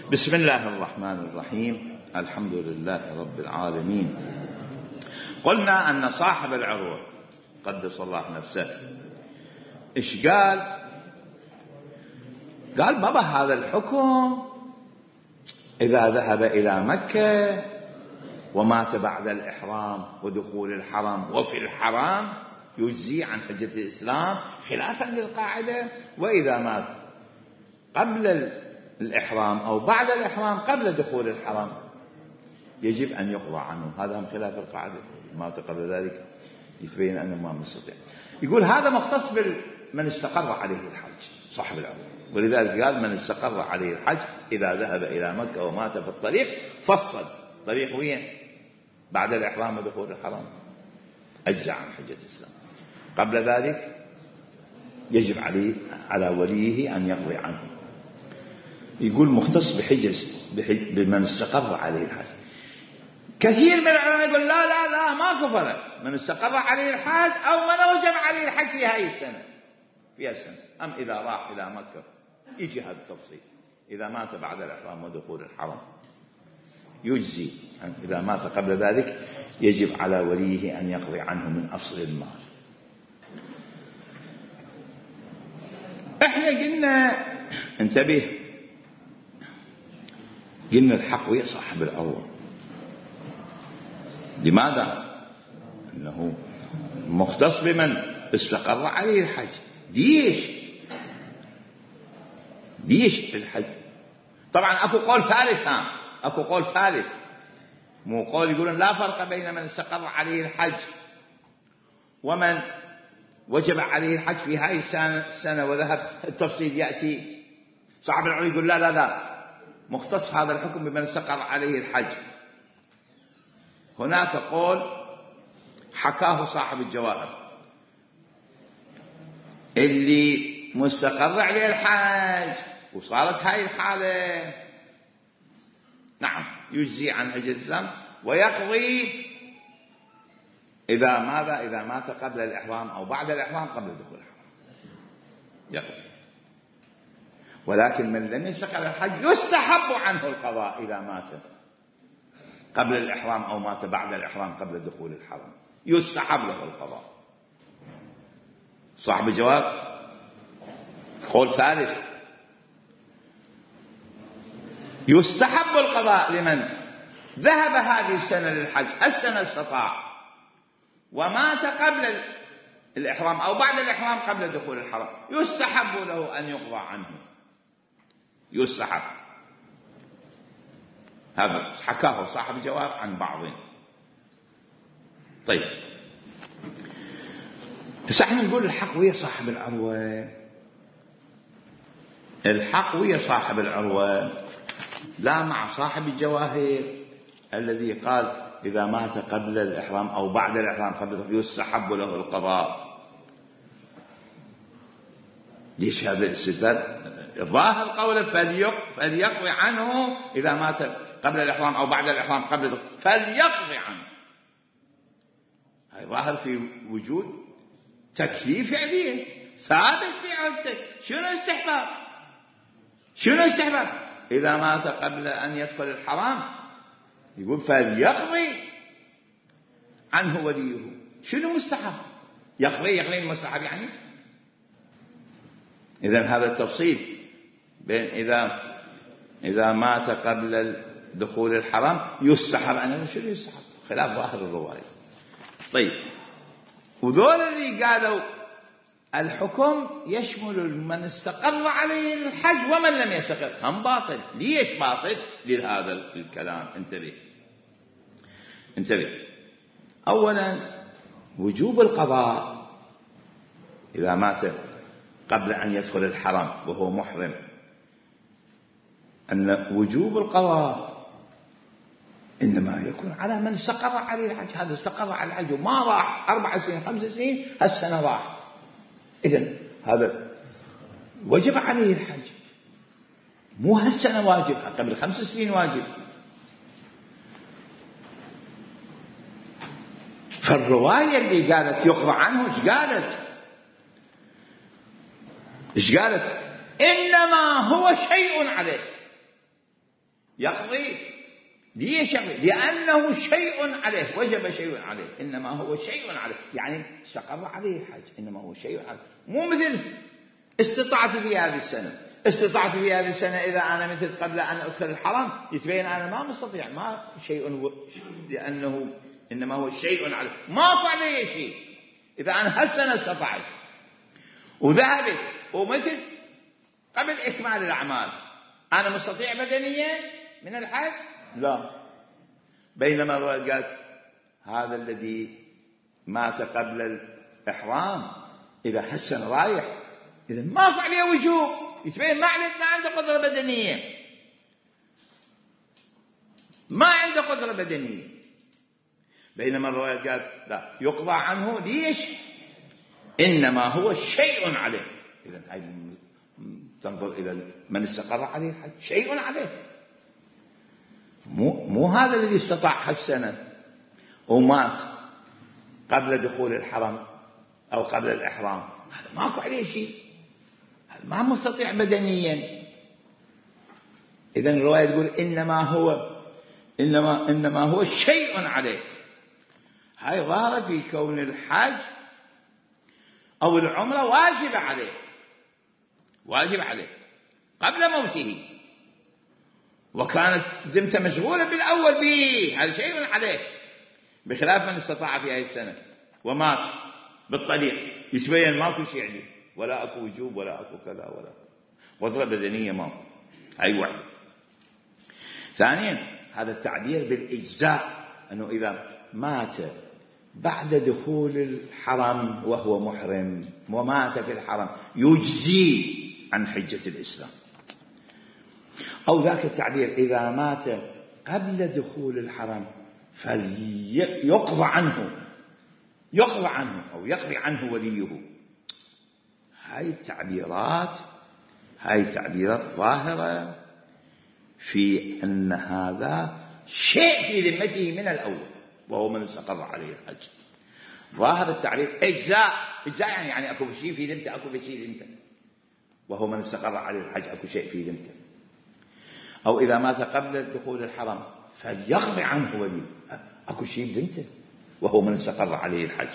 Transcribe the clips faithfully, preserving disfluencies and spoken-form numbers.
بسم الله الرحمن الرحيم. الحمد لله رب العالمين. قلنا أن صاحب العروة قدس الله نفسه إيش قال؟ قال بابا هذا الحكم إذا ذهب إلى مكة ومات بعد الإحرام ودخول الحرم وفي الحرام يجزي عن حجة الإسلام خلافا للقاعدة، وإذا مات قبل الإحرام أو بعد الإحرام قبل دخول الحرم يجب أن يقضى عنه. هذا هم خلاف القاعدة، مات قبل ذلك يتبين أنه ما مستطيع. يقول هذا مختص بمن استقر عليه الحج صاحب العروة، ولذلك قال من استقر عليه الحج إذا ذهب إلى مكة ومات في الطريق فصل طريق وين بعد الإحرام ودخول الحرم أجزع عن حجة الإسلام. قبل ذلك يجب عليه على وليه أن يقضي عنه. يقول مختص بحجز بمن استقر عليه الحج. كثير من العلماء يقول لا لا لا ما فرق، من استقر عليه الحج أو من وجب عليه الحج في هذه السنة في هذه السنة. أم إذا راح إلى مكة يجي هذا التفصيل. إذا مات بعد الإحرام ودخول الحرم يجزي، إذا مات قبل ذلك يجب على وليه أن يقضي عنه من أصل المال. احنا قلنا انتبه، قلنا الحق ويا صاحب العروة. لماذا؟ انه مختص بمن استقر عليه الحج. ليش ليش الحج؟ طبعا اكو قول ثالث، ها اكو قول ثالث، مو قول يقولون لا فرق بين من استقر عليه الحج ومن وجب عليه الحج في هاي السنة وذهب. التفصيل يأتي. صاحب العروة يقول لا لا لا مختص هذا الحكم بمن استقر عليه الحج. هناك قول حكاه صاحب الجواهر اللي مستقر عليه الحج وصارت هاي الحالة نعم يجزي عن حجة الإسلام ويقضي إذا ماذا؟ إذا مات قبل الإحرام أو بعد الإحرام قبل دخول الحرم يقضي. ولكن من لم يستقر الحج يستحب عنه القضاء إذا مات قبل الإحرام أو مات بعد الإحرام قبل دخول الحرم، يستحب له القضاء. صاحب الجواب قول ثالث، يستحب القضاء لمن ذهب هذه السنة للحج السنة استطاع ومات قبل الإحرام أو بعد الإحرام قبل دخول الحرم، يستحب له أن يقضى عنه. يستحب. هذا حكاه صاحب الجواب عن بعضهم. طيب بس احنا نقول الحق ويا صاحب العروة. الحق ويا صاحب العروة، لا مع صاحب الجواهر الذي قال إذا مات قبل الإحرام أو بعد الإحرام قبل يستحب له القضاء. ليش هذا الاستدلال؟ ظاهر قوله فليقضي عنه إذا مات قبل الإحرام أو بعد الإحرام قبل فليقضي عنه. هذا ظاهر في وجود تكليف فعلي ثابت في عدته. شنو استحباب؟ شنو استحباب؟ إذا مات قبل أن يدخل الحرام يقول فليقضي عنه وليه. شنو مستحب؟ يقضي يقضي المستحب يعني. إذن هذا التفصيل بين إذا إذا مات قبل دخول الحرم يستحب عنه. شنو يستحب؟ خلاف ظاهر الرواية. طيب وذول اللي قالوا الحكم يشمل من استقر عليه الحج ومن لم يستقر هم باطل. ليش باطل؟ لهذا الكلام. انتبه انتبه. أولا وجوب القضاء إذا مات قبل أن يدخل الحرم وهو محرم، أن وجوب القضاء إنما يكون على من استقر عليه الحج. هذا استقر على الحج وما راح أربع سنين خمس سنين هالسنة راح، إذن هذا وجب عليه الحج، مو هالسنة واجب، قبل خمس سنين واجب. فالرواية اللي قالت يقضى عنه ايش قالت؟ ايش قالت؟ إنما هو شيء عليه. يقضي. ليش يقضي؟ لأنه شيء عليه، وجب شيء عليه، إنما هو شيء عليه، يعني استقر عليه الحج، إنما هو شيء عليه. مو مثل استطعت في هذه السنة، استطعت في هذه السنة إذا أنا مثل قبل أن أدخل الحرم يتبين أنا ما مستطيع، ما شيء، لأنه إنما هو شيء عليه، ماكو عليه شيء. إذا أنا هالسنة استطعت وذهبت ومتت قبل إكمال الأعمال، أنا مستطيع بدنيا من الحج؟ لا. بينما الرواية قالت هذا الذي مات قبل الإحرام إذا هالسنة رايح، إذا ما عليه وجوب، يتبين ما عليه، ما عنده قدرة بدنية، ما عنده قدرة بدنية. بينما الرواية قالت لا، يقضى عنه. ليش؟ إنما هو شيء عليه. إذن هاي تنظر إلى من استقر عليه الحج، شيء عليه، مو, مو هذا الذي استطاع هالسنة ومات قبل دخول الحرم أو قبل الإحرام، هذا ماكو عليه شيء، هذا ما مستطيع بدنيا. إذن الرواية تقول إنما هو إنما إنما هو شيء عليه. هاي ظاهرة في كون الحج أو العمرة واجب عليه، واجب عليه قبل موته، وكانت ذمته مشغولة بالأول به، هذا شيء عليه، بخلاف من استطاع في هذه السنة ومات بالطريق، يتبين ماكو شيء عليه، ولا أكو وجوب ولا أكو كذا ولا قدرة بدنية ماكو. هاي واحد. ثانيا هذا التعبير بالإجزاء، أنه إذا مات بعد دخول الحرم وهو محرم ومات في الحرم يجزي عن حجة الإسلام. أو ذاك التعبير إذا مات قبل دخول الحرم فليقضى عنه، يقضى عنه أو يقضي عنه وليه. هاي التعبيرات هاي التعبيرات ظاهرة في أن هذا شيء في ذمته من الأول وهو من استقر عليه الحج. ظاهر التعبير إجزاء، إجزاء يعني يعني أكو شيء في ذمته، أكو شيء ذمته، وهو من استقر عليه الحج أكو شيء في ذمته. أو إذا مات قبل دخول الحرم فليقضي عنه وليه، أكو شيء بذمته وهو من استقر عليه الحج.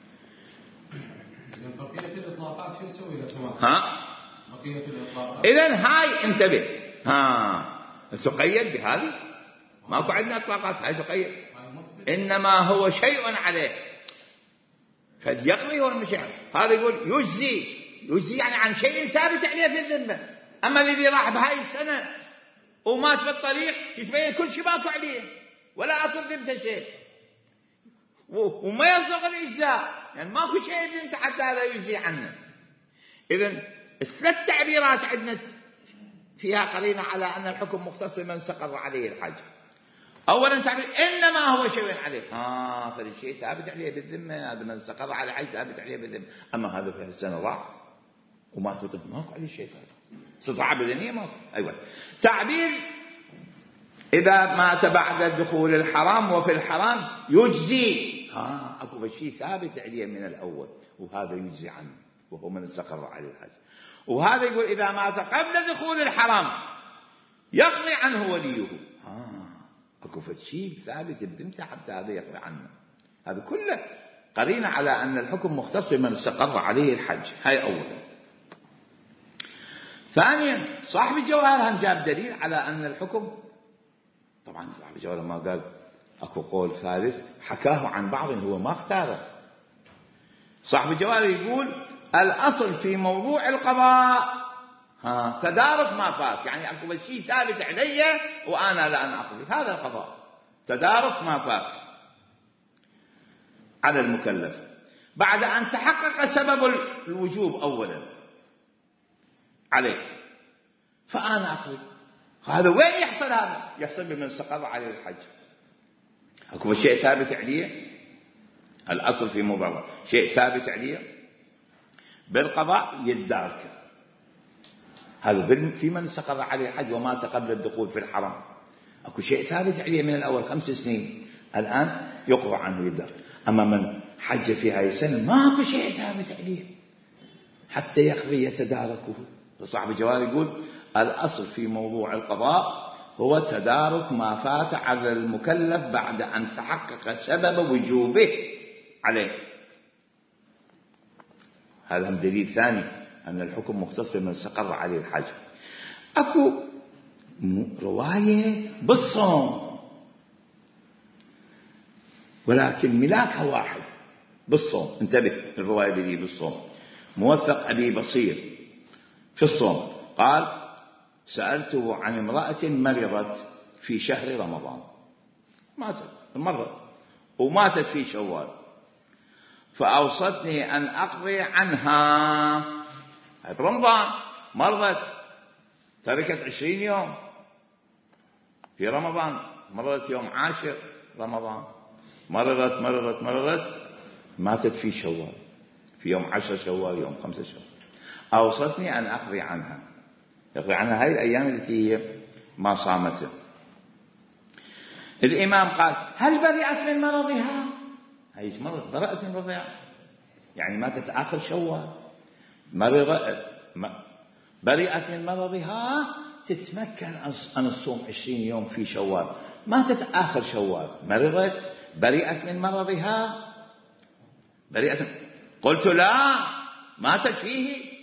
بقية الإطلاقات شو نسوي لو سمحت؟ ها؟ بقية الإطلاقات. إذن هاي انتبه، ها تقيد بهذه، ماكو عندنا إطلاقات، هاي تقيد. إنما هو شيء عليه فليقضي والمشي. هذا يقول يجزي، يجزي يعني عن شيء ثابت عليه في الذمة. أما الذي راح بهاي السنة ومات بالطريق يتبين كل شيء ماكو عليه ولا أكو ذمته شيء، وما يصدق الإجزاء، يعني ماكو شيء ذمته حتى هذا يجزي عنه. إذن الثلاث تعبيرات عندنا فيها قرينة على أن الحكم مختص بمن استقر عليه الحج. أولا تعبير إنما هو شيء عليه، آه فالشيء ثابت عليه بالذمة، هذا من استقر على الحج ثابت عليه بالذمة. أما هذا في السنة راح وما تطلب ماكو عليه شيء ثابت، استطاعة بدنية ماكو. أيوة. تعبير إذا مات بعد دخول الحرام وفي الحرام يجزي، آه أكو شيء ثابت عليه من الأول وهذا يجزي عنه وهو من استقر عليه الحج. وهذا يقول إذا مات قبل دخول الحرام يقضي عنه وليه، آه أكو شيء ثابت بذمته حتى هذا يقضي عنه. هذا كله قرينة على أن الحكم مختص بمن استقر عليه الحج. هاي أولا. ثانيا صاحب الجواهر هم جاب دليل على أن الحكم، طبعا صاحب الجواهر ما قال، أكو قول ثالث حكاه عن بعض هو ما اختاره. صاحب الجواهر يقول الأصل في موضوع القضاء ها تدارك ما فات، يعني أكو شيء ثابت علي وأنا لا أنا أقضي، هذا القضاء تدارك ما فات على المكلف بعد أن تحقق سبب الوجوب أولا عليه، فأنا أقضي. هذا وين يحصل؟ هذا يحصل بمن استقر عليه الحج. أكو شيء ثابت عليه، الأصل في موضوع شيء ثابت عليه بالقضاء يدارك، هذا في من استقر عليه الحج ومات قبل الدخول في الحرم، أكو شيء ثابت عليه من الأول خمس سنين الآن يقضى عنه يدارك. أما من حج في هذه السنة ما أكو شيء ثابت عليه حتى يقضي يتداركه. صاحب الجواب يقول الأصل في موضوع القضاء هو تدارك ما فات على المكلف بعد أن تحقق سبب وجوبه عليه. هذا هم دليل ثاني أن الحكم مختص بمن استقر عليه الحج. أكو رواية بالصوم ولكن ملاكها واحد بالصوم. انتبه، الرواية دي بالصوم موثق أبي بصير في الصوم قال: سألته عن امرأة مرضت في شهر رمضان، ماتت المرض وماتت في شوال، فأوصتني أن أقضي عنها. في رمضان مرضت، تركت عشرين يوم في رمضان، مرضت يوم عاشر رمضان، مرضت مرضت مرضت ماتت في شوال، في يوم عشر شوال، يوم خمسة شوال. أوصتني أن أقضي عنها، يقضي عنها هاي الأيام التي هي ما صامته. الإمام قال: هل برئت من مرضها؟ هاي مرض برأت من مرضها، يعني ماتت آخر شوال، مرضت برئت من مرضها، تتمكن أن الصوم عشرين يوم في شوال، ماتت آخر شوال، مرضت برئت من مرضها، برئت. قلت: لا، ماتت فيه.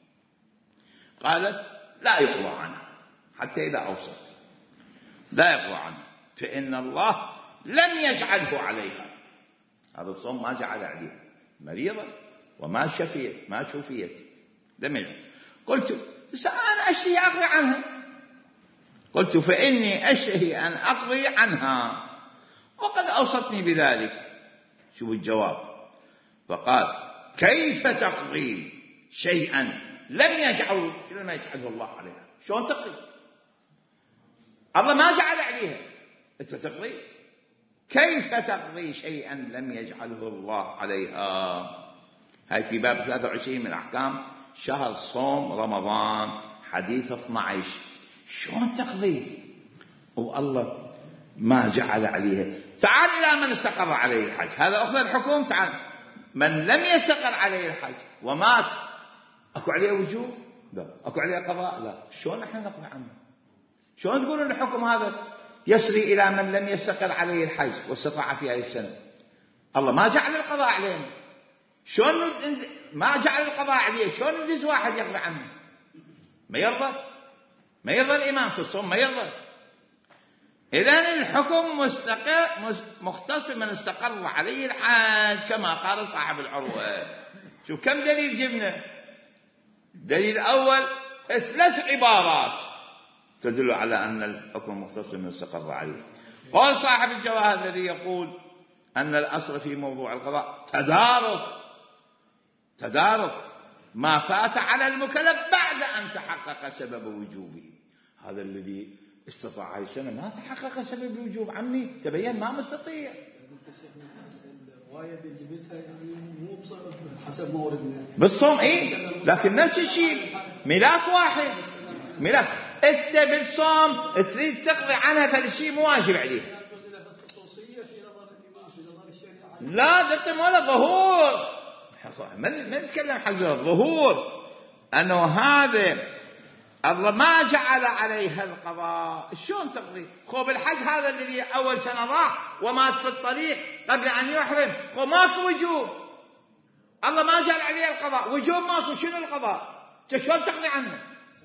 قالت: لا يقضى عنها حتى إذا أوصت، لا يقضى عنها، فإن الله لم يجعله عليها. هذا الصوم ما جعل عليها، مريضة وما شفيت ما شفيت لم يجعل. قلت: أنا أشتهي أقضي عنها. قلت: فإني أشتهي أن أقضي عنها وقد أوصتني بذلك. شوف الجواب، فقال: كيف تقضي شيئا لم يجعل لم يجعله الله عليها؟ شلون تقضي؟ الله ما جعل عليها، أنت تقضي؟ كيف تقضي شيئا لم يجعله الله عليها؟ هاي في باب ثلاثة وعشرين من أحكام شهر صوم رمضان، حديث اثني عشر. شلون تقضي والله ما جعل عليها؟ تعال إلى من استقر عليه الحج، هذا أخذ الحكم. تعال من لم يستقر عليه الحج ومات، أكو عليه وجوب؟ لا. أكو عليه قضاء؟ لا. شلون احنا نقضي عنه؟ شلون تقولون الحكم هذا يسري إلى من لم يستقر عليه الحج واستطاع في هذه السنة؟ الله ما جعل القضاء علينا، شلون ما جعل القضاء عليه؟ شلون ندز واحد يقضي عنه؟ ما يرضى، ما يرضى الإمام في الصوم، ما يرضى. إذن الحكم مستقر مختص بمن استقر عليه الحج كما قال صاحب العروة. شو كم دليل جبنا؟ دليل أول ثلاث عبارات تدل على أن الحكم مختص بمن استقر عليه. قال صاحب الجواهر الذي يقول أن الأصل في موضوع القضاء تدارك تدارك ما فات على المكلف بعد أن تحقق سبب وجوبه. هذا الذي استطاع هاي السنة ما تحقق سبب الوجوب، عمي تبين ما مستطيع. الرواية اللي جبتها مو حسب موردنا بالصوم إيه، لكن نفس الشيء ملاك واحد، ملاك أنت بالصوم تريد تقضي عنها فالشيء مو واجب عليه. لا ده ولا ظهور، من من نتكلم حق الظهور أنه هذا الله ما جعل عليها القضاء. شلون تقضي؟ خو بالحج هذا الذي أول سنة راح ومات في الطريق قبل أن يحرم، خو ماكو وجوب، الله ما جعل عليه القضاء، وجوب ماكو، شنو القضاء؟ شلون تقضي عنه؟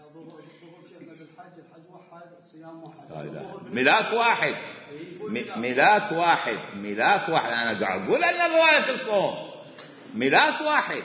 ملاك واحد، ملاك واحد، ملاك واحد. أنا قاعد أقول أن الرواية في الصوم ملاك واحد.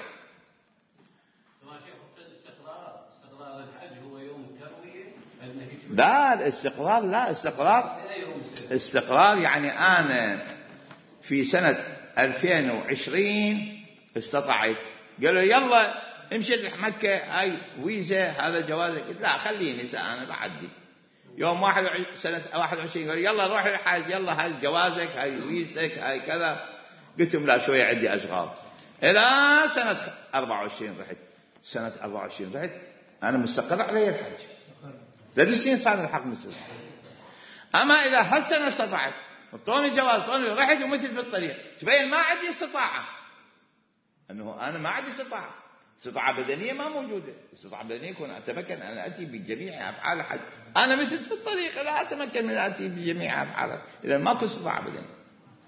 لا الاستقرار، لا استقرار استقرار يعني أنا في سنة ألفين وعشرين استطعت، قالوا يلا امشي لمكة، هاي ويزا، هذا جوازك. قلت لا خليني أنا بعدي. يوم واحد سنة واحد وعشرين قالوا يلا روح للحج، يلا هاي جوازك، هاي ويزتك، هاي كذا. قلت لهم لا شوية عندي أشغال. إلى سنة أربعة وعشرين رحت، سنة أربعة وعشرين رحت أنا مستقر علي الحج، ثلاث سنين صار الحق مستقر. أما إذا هالسنة استطعت طوني جواز، طوني رحت ومثل في الطريق، تبين ما عندي استطاعة، أنه أنا ما عندي استطاعة. استطاعة بدنية ما موجودة. استطاعة بدنية يكون أتمكن أن أتي بجميع أفعال الحج. أنا مثل في الطريق لا أتمكن من أن أتي بجميع أفعال، إذا ماكو استطاعة بدنية.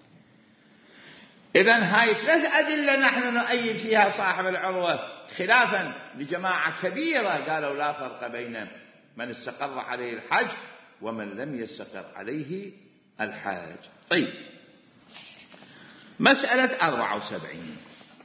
إذن هاي ثلاث أدلة نحن نؤيد فيها صاحب العروة، خلافا لجماعة كبيرة قالوا لا فرق بين من استقر عليه الحج ومن لم يستقر عليه الحج. طيب، مسألة أربعة وسبعين.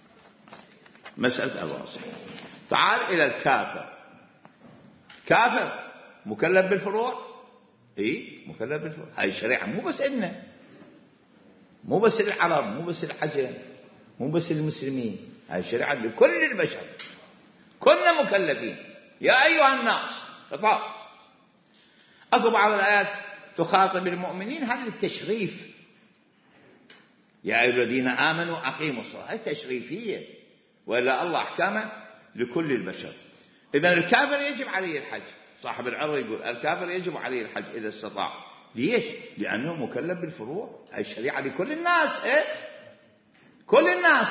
مسألة أربعة وسبعين تعال إلى الكافر. كافر مكلف بالفروع؟ إيه مكلف بالفروع. هاي الشريعة مو بس إلنا، مو بس العرب، مو بس الحجر، مو بس المسلمين، هاي الشريعة لكل البشر، كلنا مكلفين. يا أيها الناس خطاب. أكو بعض الآيات تخاطب المؤمنين، هذا التشريف. يا أيها الذين آمنوا أقيموا الصلاة، هاي تشريفية، وإلا الله أحكامه لكل البشر. إذن الكافر يجب عليه الحج. صاحب العروة يقول الكافر يجب عليه الحج إذا استطاع. ليش؟ لأنه مكلف بالفروع. هاي الشريعة لكل الناس. إيه؟ كل الناس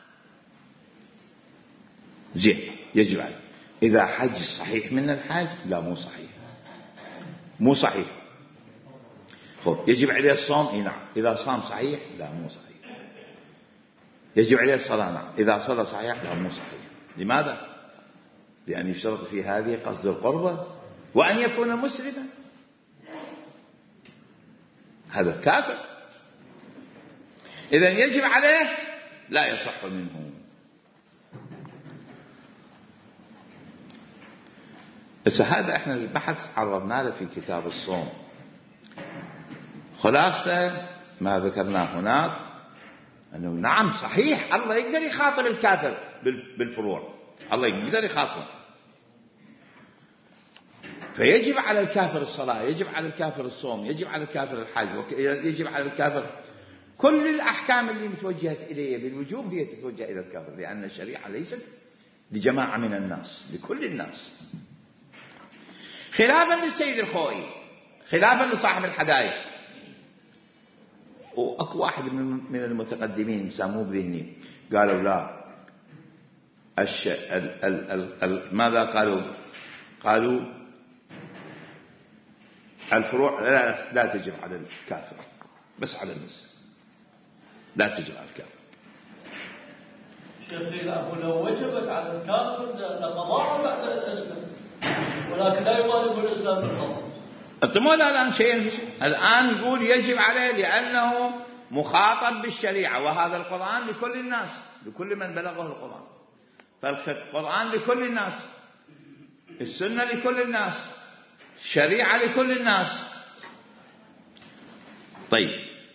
زين يجب عليه. إذا حج صحيح من الحج؟ لا مو صحيح، مو صحيح. خب يجب عليه الصوم؟ إيه نعم. إذا صام صحيح؟ لا مو صحيح. يجب عليه الصلاة؟ نعم. إذا صلى صحيح؟ لا مو صحيح. لماذا؟ لأن يشترط في هذه قصد القربة وأن يكون مسلما. هذا كافر. إذن يجب عليه لا يصح منه. بس هذا احنا البحث عرضنا له في كتاب الصوم. خلاصة ما ذكرناه هناك أنه نعم صحيح الله يقدر يخاطب الكافر بالفروع، الله يقدر يخاطبه. فيجب على الكافر الصلاة، يجب على الكافر الصوم، يجب على الكافر الحج، يجب على الكافر كل الأحكام اللي متوجهت إليه بالوجوب هي تتوجه إلى الكافر، لأن الشريعة ليست لجماعة من الناس، لكل الناس. خلافا للسيد الخوئي، خلافا لصاحب الحدائق. وأكو واحد من المتقدمين ساموه بذهني قالوا لا الش... ال... ال... ال... ال... ماذا قالوا؟ قالوا الفروع لا, لا تجب على الكافر بس على المسلم، لا تجب على الكافر. شيخ لو وجبت على الكافر لقضاء بعد الإسلام، ولكن لا يطالب الإسلام بالقضاء. أنت مو الآن شيء، الآن نقول يجب عليه لأنه مخاطب بالشريعة، وهذا القرآن لكل الناس، لكل من بلغه القرآن. فالقرآن لكل الناس، السنة لكل الناس، الشريعة لكل الناس. طيب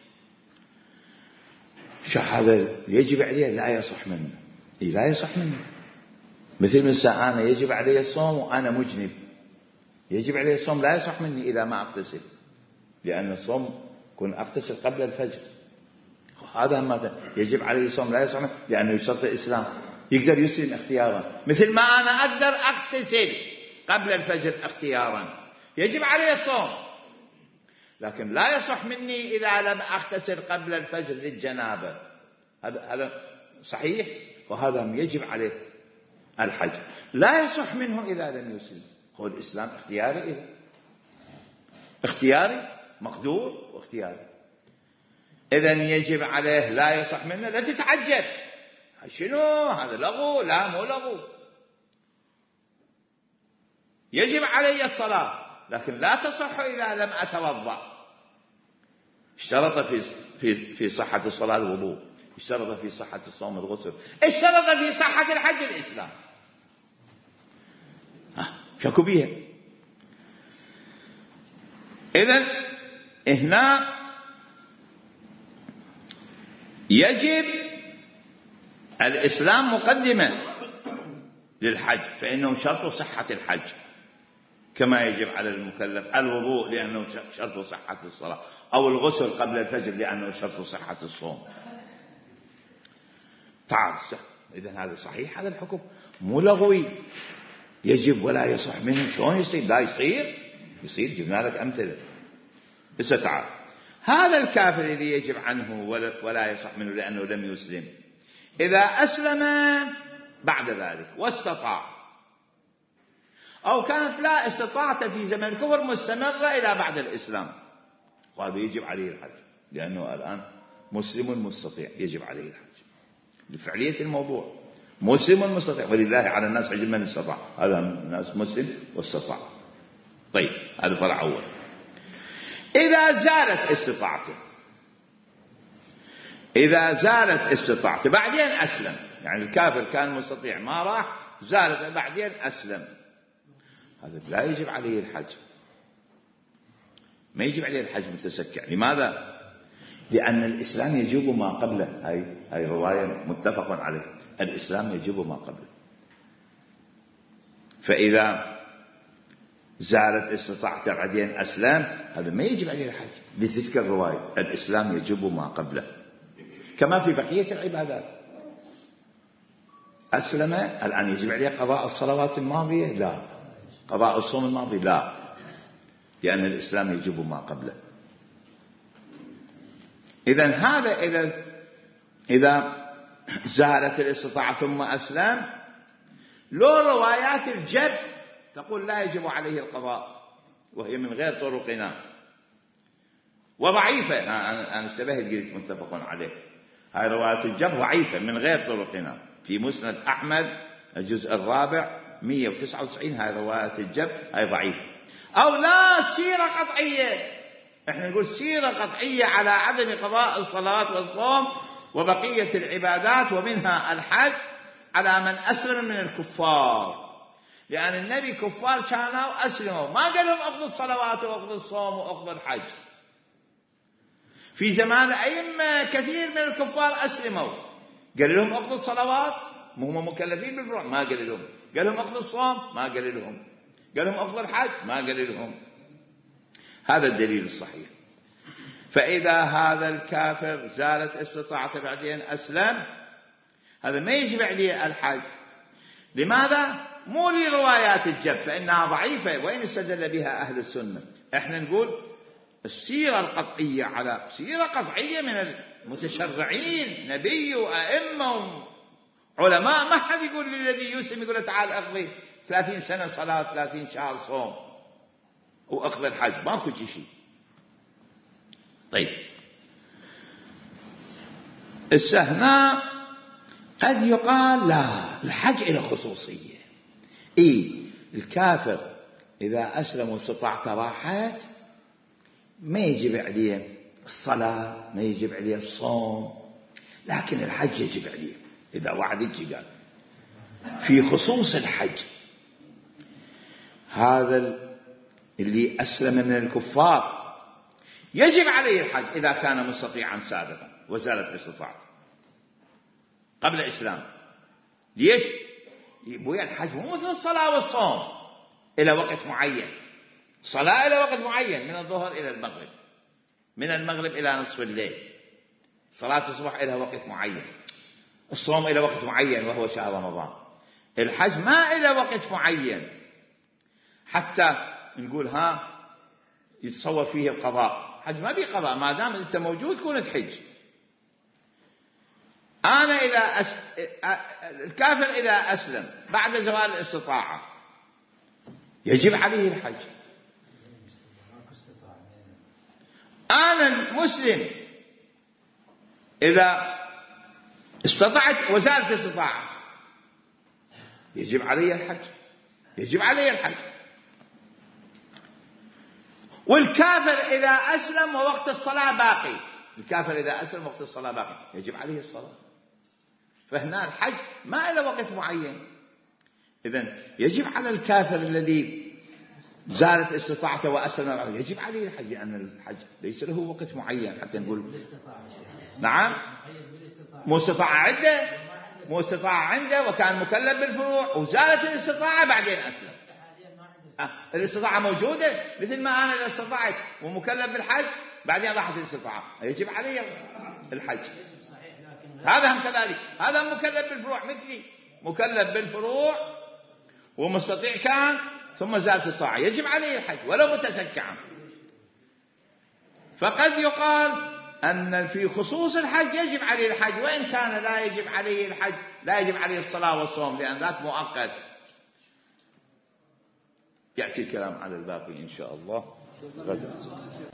شو هذا يجب عليه؟ لا يصح منه. إيه لا يصح منه. مثل مثلا أنا يجب عليه الصوم وأنا مجنب، يجب عليه الصوم لا يصح مني إذا ما أغتسل، لأن الصوم كن أغتسل قبل الفجر. هذا ما يجب عليه الصوم لا يصح منه لأنه يشترط الإسلام، يقدر يسلم اختيارا، مثل ما أنا أقدر أغتسل قبل الفجر اختيارا. يجب عليه الصوم، لكن لا يصح مني إذا لم أغتسل قبل الفجر للجنابة. هذا هذا صحيح، وهذا يجب عليه الحج. لا يصح منه إذا لم يسلم. هو الإسلام اختياري، إذا اختياري مقدور واختياري. إذن يجب عليه لا يصح منه. لا تتعجب شنو هذا لغو؟ لا مو لغو. يجب علي الصلاة لكن لا تصح إذا لم أتوضأ. اشترط في في في صحة الصلاة الوضوء، اشترط في صحة الصوم الغسل، اشترط في صحة الحج الإسلام. شكوا بيها. إذن هنا يجب الإسلام مقدمة للحج، فإنه شرط صحة الحج، كما يجب على المكلف الوضوء لأنه شرط صحة الصلاة، أو الغسل قبل الفجر لأنه شرط صحة الصوم. تعال إذن هذا صحيح، هذا الحكم مو لغوي، يجب ولا يصح منه. شلون يصير؟ لا يصير، يصير. جبنا لك أمثلة. بس تعال، هذا الكافر الذي يجب عنه ولا يصح منه لأنه لم يسلم، إذا أسلم بعد ذلك واستطاع، أو كانت لا استطاعت في زمن الكفر مستمرة إلى بعد الإسلام، وهذا يجب عليه الحج، لأنه الآن مسلم مستطيع يجب عليه الحج لفعلية الموضوع. مسلم مستطيع، ولله على الناس حج من استطاع، هذا الناس مسلم واستطاع. طيب هذا فرع أول. إذا زالت استطاعته، إذا زالت استطاعته بعدين أسلم، يعني الكافر كان مستطيع ما راح، زالت بعدين أسلم، هذا لا يجب عليه الحج، ما يجب عليه الحج متسكع. لماذا؟ لأن الإسلام يجب ما قبله، هاي هاي رواية متفق عليه، الإسلام يجب ما قبله. فإذا زالت استطاعته بعدين أسلم، هذا ما يجب عليه الحج بتلك الرواية، الإسلام يجب ما قبله. كما في بقية العبادات، أسلم الآن يجب عليه قضاء الصلوات الماضية؟ لا. قضاء الصوم الماضي؟ لا، لأن الإسلام يجب ما قبله. إذن هذا إذا إذا زالت الاستطاعة ثم أسلم، لو روايات الجب تقول لا يجب عليه القضاء، وهي من غير طرقنا وضعيفة، أنا اشتبهت قلت متفق عليه، هاي روايات الجب ضعيفة من غير طرقنا، في مسند أحمد الجزء الرابع مئة وتسعة وتسعين، هاي روايات الجب هاي ضعيفة. أو لا سيرة قطعية، احنا نقول سيرة قطعية على عدم قضاء الصلاة والصوم وبقية العبادات ومنها الحج على من أسلم من الكفار، لأن النبي كفار كانوا أسلموا، ما قال لهم أخذوا الصلوات وأخذوا الصوم وأخذوا الحج. في زمان أئمة كثير من الكفار أسلموا، قال لهم أخذوا الصلوات، هم مكلفين بالفروع، ما قال لهم. قال لهم أخذوا الصوم، ما قال لهم. قال لهم أخذوا الحج، ما قال لهم. هذا الدليل الصحيح. فإذا هذا الكافر زالت استطاعته بعدين أسلم، هذا ما يجب عليه الحج. لماذا؟ مو لروايات الجب فإنها ضعيفة، وإن استدل بها أهل السنة. احنا نقول السيرة القطعية على سيرة قطعية من المتشرعين، نبي وأئمة وعلماء، ما حد يقول للذي يسلم يقول له تعال أقضي ثلاثين سنة صلاة، ثلاثين شهر صوم وأقضي الحج، ما أخذ شيء. طيب السهنا قد يقال لا، الحج إلى خصوصية. إيه الكافر إذا أسلم واستطاعت راحت، ما يجب عليه الصلاة، ما يجب عليه الصوم، لكن الحج يجب عليه. إذا واحد يجي قال في خصوص الحج، هذا اللي أسلم من الكفار يجب عليه الحج إذا كان مستطيعا سابقا وزالت الاستطاعة قبل الإسلام. ليش؟ يبويا الحج مو مثل الصلاة والصوم إلى وقت معين، صلاة إلى وقت معين من الظهر إلى المغرب، من المغرب إلى نصف الليل، صلاة الصبح إلى وقت معين، الصوم إلى وقت معين وهو شهر رمضان. الحج ما إلى وقت معين حتى نقول ها يتصور فيه القضاء. حج ما بيه قضاء، ما دام أنت موجود كون تحج. أنا إذا أس... الكافر إذا أسلم بعد زوال الاستطاعة يجب عليه الحج. أنا المسلم إذا استطعت وزالت الاستطاعة يجب علي الحج، يجب علي الحج. والكافر إذا أسلم ووقت الصلاة باقي، الكافر إذا أسلم وقت الصلاة باقي يجب عليه الصلاة. فهنا الحج ما إلى وقت معين. إذن يجب على الكافر الذي زالت استطاعته وأسلم يجب عليه الحج، لأن الحج ليس له وقت معين حتى نقول نعم. مو استطاعة عنده، مو استطاعة عنده وكان مكلف بالفروع وزالت الاستطاعة بعدين أسلم. أه الاستطاعة موجودة، مثل ما أنا إذا استطعت ومكلف بالحج بعدين راحت الاستطاعة يجب علي الحج. هذا هم كذلك، هذا مكلف بالفروع مثلي، مكلف بالفروع ومستطيع كان ثم زالت الطاعة يجب عليه الحج ولو متسكعا. فقد يقال أن في خصوص الحج يجب عليه الحج، وإن كان لا يجب عليه الحج، لا يجب عليه الصلاة والصوم، لأن ذاك مؤقت. يأتي الكلام على الباقي إن شاء الله غدا.